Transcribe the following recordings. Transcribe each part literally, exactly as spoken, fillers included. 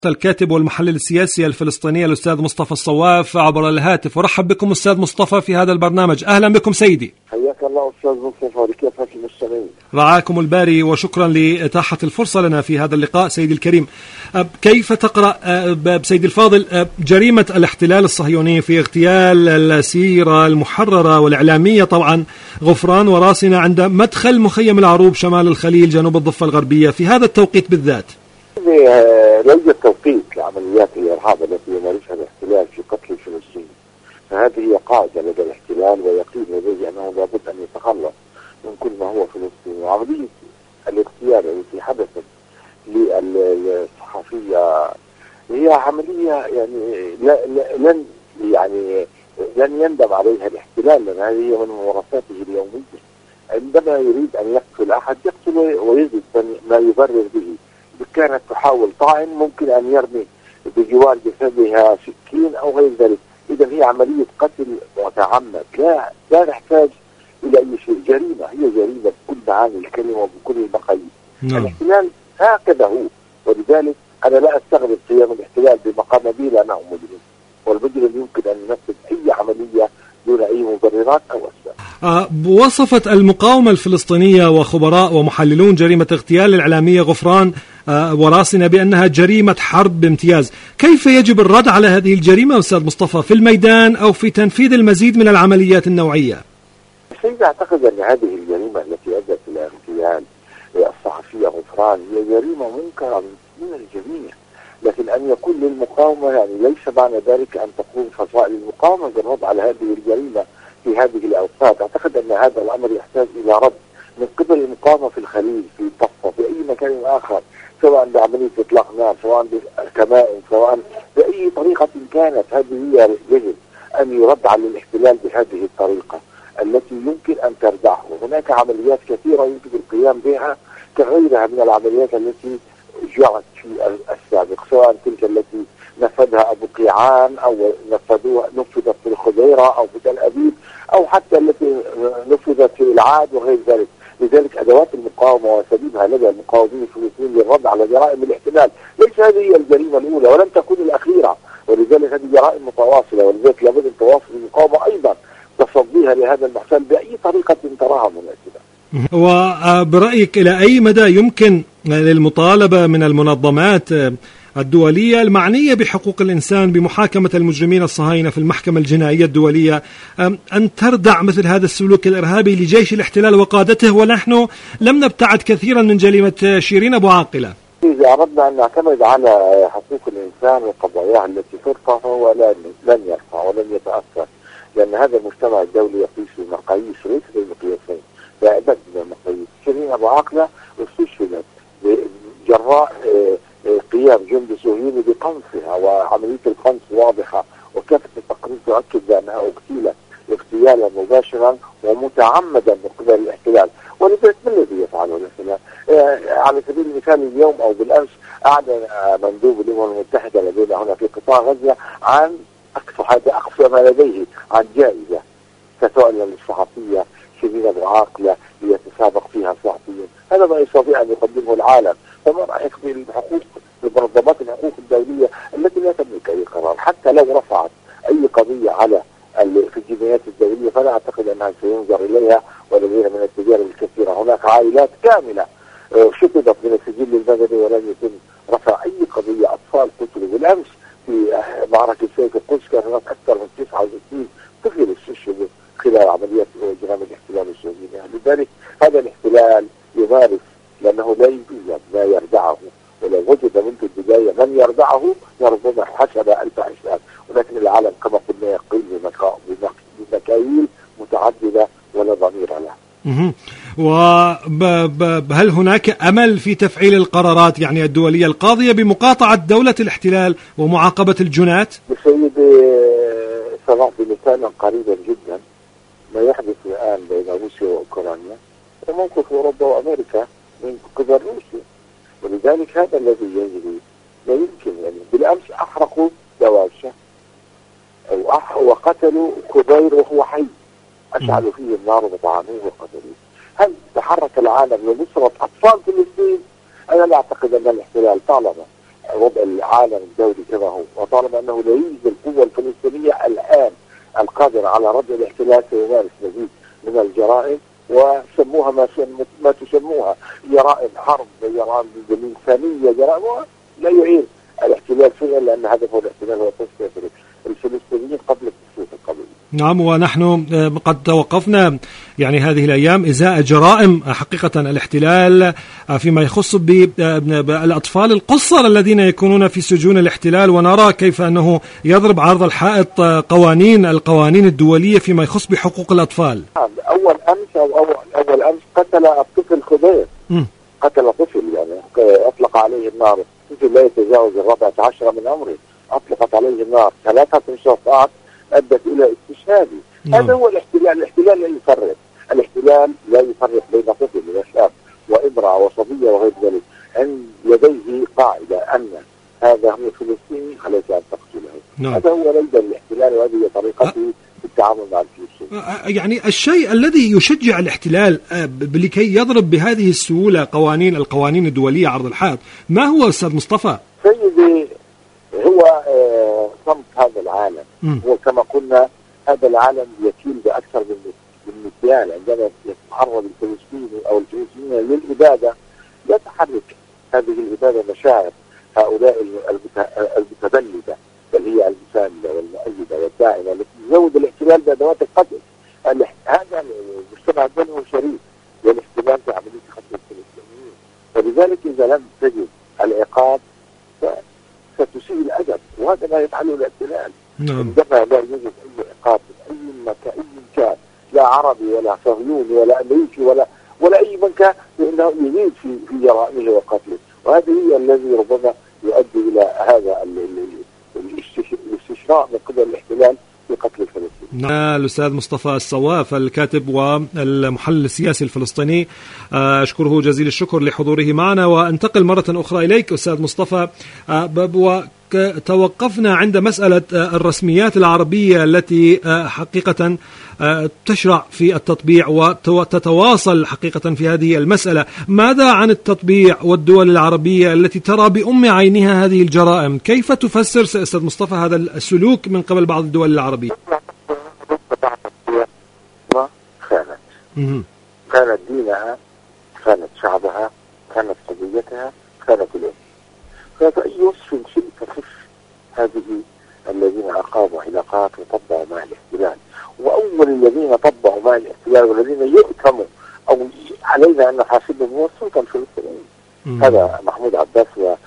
الكاتب والمحلل السياسي الفلسطيني الأستاذ مصطفى الصواف عبر الهاتف. ورحب بكم أستاذ مصطفى في هذا البرنامج. أهلا بكم سيدي. حياك الله أستاذ مصطفى، وكيف حالك المستمعين؟ رعاكم الباري وشكرا لإتاحة الفرصة لنا في هذا اللقاء سيدي الكريم. كيف تقرأ سيدي الفاضل جريمة الاحتلال الصهيوني في اغتيال الأسيرة المحررة والإعلامية طبعا غفران وراسنة عند مدخل مخيم العروب شمال الخليل جنوب الضفة الغربية في هذا التوقيت بالذات؟ لا يوجد توقيت لعمليات الإرهاب التي يمارسها الاحتلال في قتل الفلسطينيين، فهذه هي قاعدة لدى الاحتلال ويقين لديه أنه لابد أن يتخلص من كل ما هو فلسطيني. وعملية الاغتيال التي حدثت للصحفية هي عملية يعني لن يعني لن يندم عليها الاحتلال، لأن هذه هي من ممارساته اليومية. عندما يريد أن يقتل أحد يقتل ويجد ما يبرر به. كانت تحاول طعن ممكن أن يرمي بجوار جسدها سكين أو غير ذلك. إذا هي عملية قتل متعمد، لا لا نحتاج إلى أي شيء. جريمة، هي جريمة بكل معاني الكلمة وبكل المقاييس. الاحتلال هكذا هو، ولذلك أنا لا أستغرب قيام الاحتلال بمقام به لأنه مجرم، والمجرم يمكن أن ينفذ أي عملية دون أي مبررات أو أسباب. أه وصفت المقاومة الفلسطينية وخبراء ومحللون جريمة اغتيال الإعلامية غفران أه وراسنة بأنها جريمة حرب بامتياز. كيف يجب الرد على هذه الجريمة أستاذ مصطفى في الميدان أو في تنفيذ المزيد من العمليات النوعية؟ سيدي أعتقد أن هذه الجريمة التي أدت إلى اغتيال الصحفية غفران هي جريمة منكرة من الجميع، لكن أن يكون للمقاومة يعني ليس معنى ذلك أن تقوم فصائل المقاومة بالرد على هذه الجريمة في هذه الأوقات. أعتقد أن هذا الأمر يحتاج إلى رد من قبل المقاومة في الخليل، في الضفة، في أي مكان آخر، سواء بعملية إطلاق نار، سواء بكمائن، سواء بأي طريقة كانت. هذه هي يجب أن يرد على الاحتلال بهذه الطريقة التي يمكن أن تردعه. هناك عمليات كثيرة يمكن القيام بها كغيرها من العمليات التي جرت في السابق، سواء تلك التي نفذها أبو قيعان أو نفذوها نفذت في الخضيرة أو في تل أبيب أو حتى التي نفذت في العاد وغير ذلك. لذلك أدوات المقاومة وسبيلها لدى المقاومين الفلسطينيين للرد على جرائم الاحتلال ليس هذه هي الجريمة الأولى ولن تكون الأخيرة، ولذلك هذه جرائم متواصلة، ولذلك لابد أن تواصل المقاومة أيضا تصديها لهذا المحتل بأي طريقة تراها مناسبة. وبرأيك إلى أي مدى يمكن للمطالبة من المنظمات الدولية المعنية بحقوق الإنسان بمحاكمة المجرمين الصهاينة في المحكمة الجنائية الدولية أن تردع مثل هذا السلوك الإرهابي لجيش الاحتلال وقادته، ونحن لم نبتعد كثيرا من جريمة شيرين أبو عاقلة؟ إذا أردنا أن نعتمد على حقوق الإنسان وقضاياها التي ترفع فهو لن يرفع ولن يتأثر، لأن هذا المجتمع الدولي يقيس بمقاييس ليس بمقياسين، لا أبد من المقاييس. شيرين أبو عاقلة استشهدت جراء قيام جند صهيوني بقنصها، وعملية القنص واضحة، وكافة التقارير تؤكد بأنها اغتيلت اغتيالا مباشرا ومتعمدا من قبل الاحتلال. ولذلك ما الذي يفعله الاحتلال؟ على سبيل المثال اليوم أو بالأمس أعلن مندوب الأمم المتحدة لدينا هنا في قطاع غزة عن أقصى هذا أقصى ما لديه عن جائزة ستعلن للصحفية شيرين أبو عاقلة ليتسابق فيها الصحفيين. هذا ما يستطيع أن يقدمه العالم. فما رأيك بالحقوق بمنظمات الحقوق الدولية التي لا تملك أي قرار؟ حتى لو رفعت أي قضية على في الجنايات الدولية فلا أعتقد أنها سينظر إليها، ولدينا من التجارب الكثيرة. هناك عائلات كاملة شطبت من السجل المدني ولم يتم رفع أي قضية. أطفال قتلوا بالأمس في معركة سيف القدس، كان هناك أكثر من تسعة وستين طفل استشهدوا خلال عمليات جرائم الاحتلال الصهيوني. لذلك هذا الاحتلال يمارس لأنه لا يوجد ما يردعه، ولو وجد منذ البداية من يردعه لربما حسب ألف حساب، ولكن العالم كما قلنا يقيم بمكاييل متعددة ولا ضمير لها. وهل هناك أمل في تفعيل القرارات يعني الدولية القاضية بمقاطعة دولة الاحتلال ومعاقبة الجنات؟ سيدي سنعطي مثالا قريبا جدا ما يحدث الآن بين روسيا وأوكرانيا وموقف أوروبا وأمريكا من قبل روسيا. ولذلك هذا الذي يجري لا يمكن. يعني بالأمس أحرقوا دواشه وقتلوا كبير وهو حي، أشعلوا فيه النار وطعنوه وقتلوه. هل تحرك العالم لنصرة أطفال فلسطين؟ أنا لا أعتقد أن الاحتلال طالما وضع العالم الدولي كما هو، وطالما أنه لا يوجد القوة الفلسطينية الآن القادرة على رد الاحتلال سيمارس مزيد من الجرائم، وسموها ما ما تسموها جرائم حرب، جرائم بالإنسانية، جرائم لا يعين الاحتلال شيئا، لأن هدفه الاحتلال هو تسوية الفلسطينيين قبل تسوية القضية. نعم، ونحن قد توقفنا يعني هذه الأيام إزاء جرائم حقيقة الاحتلال فيما يخص بالأطفال القصر الذين يكونون في سجون الاحتلال، ونرى كيف أنه يضرب عرض الحائط قوانين القوانين الدولية فيما يخص بحقوق الأطفال. أول أمس أو أول, أول أمس قتل الطفل خضير، قتل طفل يعني أطلق عليه النار، طفل لا يتجاوز الرابعة عشرة من عمره، أطلقت عليه النار، ثلاثة مشرفات أدت إلى استشهاده. هذا هو الاحتلال. الاحتلال لا يفرق، الاحتلال لا يفرق بين طفل وشاب وامرأة وصبية وغير ذلك، عند لديه قاعدة أن هذا هو فلسطيني عليك أن تقتله. نعم. هذا هو لدى الاحتلال، وهذه هي طريقته في التعامل مع الفلسطينيين. يعني الشيء الذي يشجع الاحتلال لكي يضرب بهذه السهولة قوانين القوانين الدولية عرض الحائط، ما هو أستاذ مصطفى؟ سيدي، هو صمت هذا العالم. م. هو كما قلنا هذا العالم يكيل بأكثر من المثال. عندما يتعرض الفلسطيني أو الفلسطينيين للإبادة لا تحرك هذه الإبادة مشاعر هؤلاء المتبلدة، بل هي المساندة والمؤيدة والداعمة التي تزود الاحتلال بأدوات القتل. هذا المجتمع الدولي شريك للاحتلال في عملية قتل الفلسطينيين، ولذلك إذا لم تجد العقاب ستسيء الأدب، وهذا ما يفعله الاحتلال. عندما لا يوجد أي عقاب من أي مكان، أي كان، لا عربي ولا صهيوني ولا أمريكي ولا ولا أي من كان، فإنه يزيد في في جرائمه وقتله، وهذا هي الذي ربما يؤدي إلى هذا الاستشراء من قبل الاحتلال في قتل الفلسطينيين. الأستاذ مصطفى الصواف الكاتب والمحلل السياسي الفلسطيني، أشكره جزيل الشكر لحضوره معنا. وانتقل مرة أخرى إليك أستاذ مصطفى، توقفنا عند مسألة الرسميات العربية التي حقيقة تشرع في التطبيع وتتواصل حقيقة في هذه المسألة. ماذا عن التطبيع والدول العربية التي ترى بأم عينها هذه الجرائم؟ كيف تفسر أستاذ مصطفى هذا السلوك من قبل بعض الدول العربية؟ خانت خانت دينها، خانت شعبها، خانت قضيتها، خانت الأمة. فأي وصف شيء تصف هذه الذين أقاموا علاقات وطبعوا مع الاحتلال، وأول الذين طبعوا مع الاحتلال والذين يؤتموا أو علينا أن نحاسبهم هو السلطة الفلسطينية. هذا محمود عباس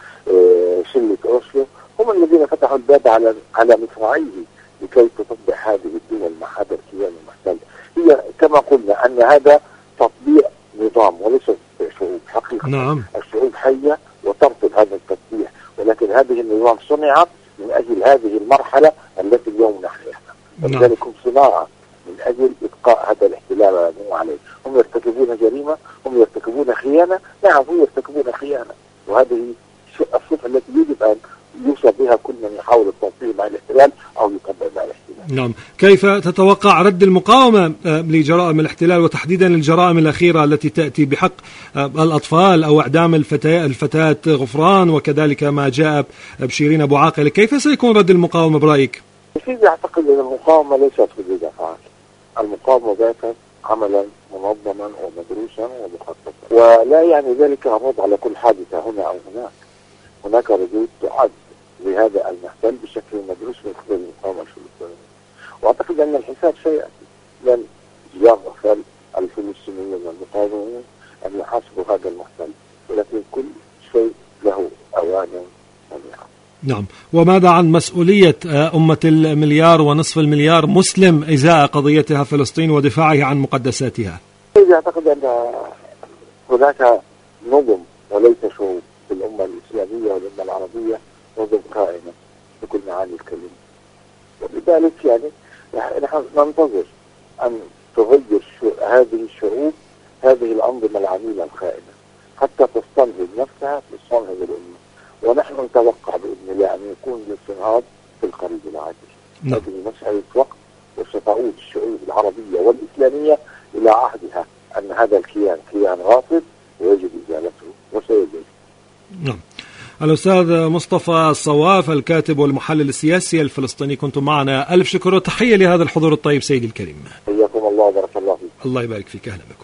وشلة أوسلو هم الذين فتحوا الباب على على مصراعيه لكي تطبع هذه الدول مع هذا الكيان المحتل. هي كما قلنا أن هذا تطبيع نظام وليس شعوب حقيقة. نعم. الشعوب حية وترفض هذا التطبيع، ولكن هذه النظام صنعت من أجل هذه المرحلة التي اليوم نحياها. ولذلك هم صناعة من أجل إبقاء هذا الاحتلال عليه. هم يرتكبون جريمة، هم يرتكبون خيانة، نعم هم يرتكبون خيانة، وهذه الصفة التي يجب أن يوصف بها كل من يحاول التطبيع مع الاحتلال أو يطبع مع الاحتلال. نعم. كيف تتوقع رد المقاومة لجرائم الاحتلال وتحديدا الجرائم الأخيرة التي تأتي بحق الأطفال أو إعدام الفتاة الفتاة غفران وكذلك ما جاء بشيرين أبو عاقل؟ كيف سيكون رد المقاومة برأيك؟ سيدي، أعتقد أن المقاومة ليست ردود أفعال. المقاومة ذاتها عملا منظما ومدروسا ومخططا، ولا يعني ذلك الرد على كل حادثة هنا أو هناك. هناك ردود تعد لهذا المحتل بشكل مدروس من قبل المقاومة الفلسطينية، وأعتقد أن الحساب سيأتي. لن يغفل الفلسطينيين والمقاومين أن يحاسبوا هذا المحتل، ولكن كل شيء له أوان سميعة. نعم. وماذا عن مسؤولية أمة المليار ونصف المليار مسلم إزاء قضيتها فلسطين ودفاعها عن مقدساتها؟ أعتقد أن هناك نظم وليس شعوب في الأمة الإسلامية والأمة العربية، نظم قائمة بكل معاني الكلمة، ولذلك يعني نحن ننتظر أن تغير هذه الشعوب هذه الأنظمة العميلة الخائنة حتى تستنهض نفسها تستنهض الأمة، ونحن نتوقع بإذن الله أن يكون الاستنهاض في القريب العاجل. نعم. هذه مسألة وقت، وستعود الشعوب العربية والإسلامية إلى عهدها أن هذا الكيان كيان غاصب ويجب إزالته وسيجب. نعم. الأستاذ مصطفى الصواف الكاتب والمحلل السياسي الفلسطيني، كنتم معنا. ألف شكر وتحية لهذا الحضور الطيب سيدي الكريم. حياكم الله وبارك الله فيك. الله يبارك فيك، أهلا بكم.